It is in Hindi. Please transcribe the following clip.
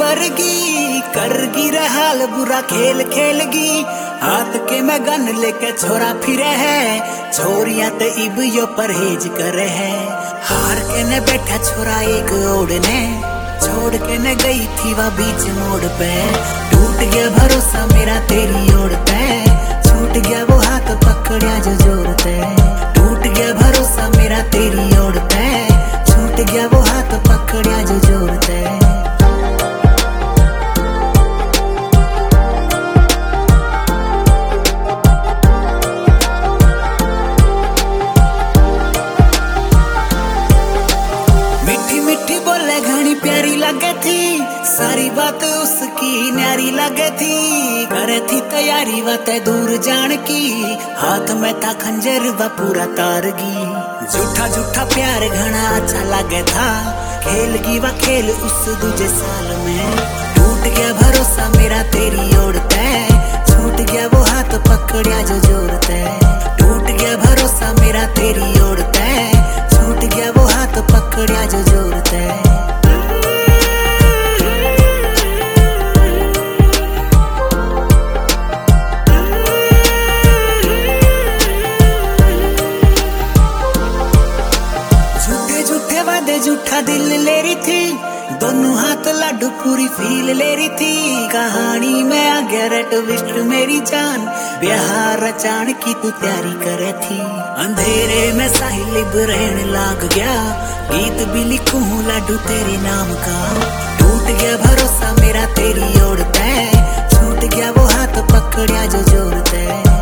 वर्गी करगी रे हाल बुरा खेल खेलगी। हाथ के में गन लेके छोरा फिरे है, छोरियां ते इब यो परहेज करे है। हार के ने बैठा छोरा एक ओढ़ने, छोड़ के ने गई थी वह बीच मोड़ पे। टूट गया भरोसा मेरा तेरी ओर पे, छूट गया वो हाथ पकड़िया जो जोर पे। टूट गया भरोसा मेरा तेरी ओर पे, छूट गया वो हाथ पकड़िया जो जोर पे। मीठी मीठी बोले घनी प्यारी लगे थी, सारी बात उसकी न्यारी लगे थी। करे थी तैयारी वते दूर जान की, हाथ में था खंजर व पूरा तारगी। झूठा झूठा प्यार घना अच्छा लगे था, खेलगी व खेल उस दूजे साल में। टूट गया भरोसा मेरा तेरी ओर पे, छूट गया वो हाथ पकड़िया जो जोर पे। टूट गया भरोसा मेरा तेरी ओर पे, छूट गया वो हाथ पकड़िया जो जोर पे। झूठा दिल ले रही थी, दोनों हाथ लाडू पूरी फील ले रही थी। कहानी में आ गया रे ट्विस्ट मेरी जान, ब्याह रचान की तू तैयारी करे थी। अंधेरे में साहिल रहने लाग गया, गीत भी लिखूं लाडू तेरे नाम का। टूट गया भरोसा मेरा तेरी ओर पे, छूट गया वो हाथ पकड़िया जो जोर पे।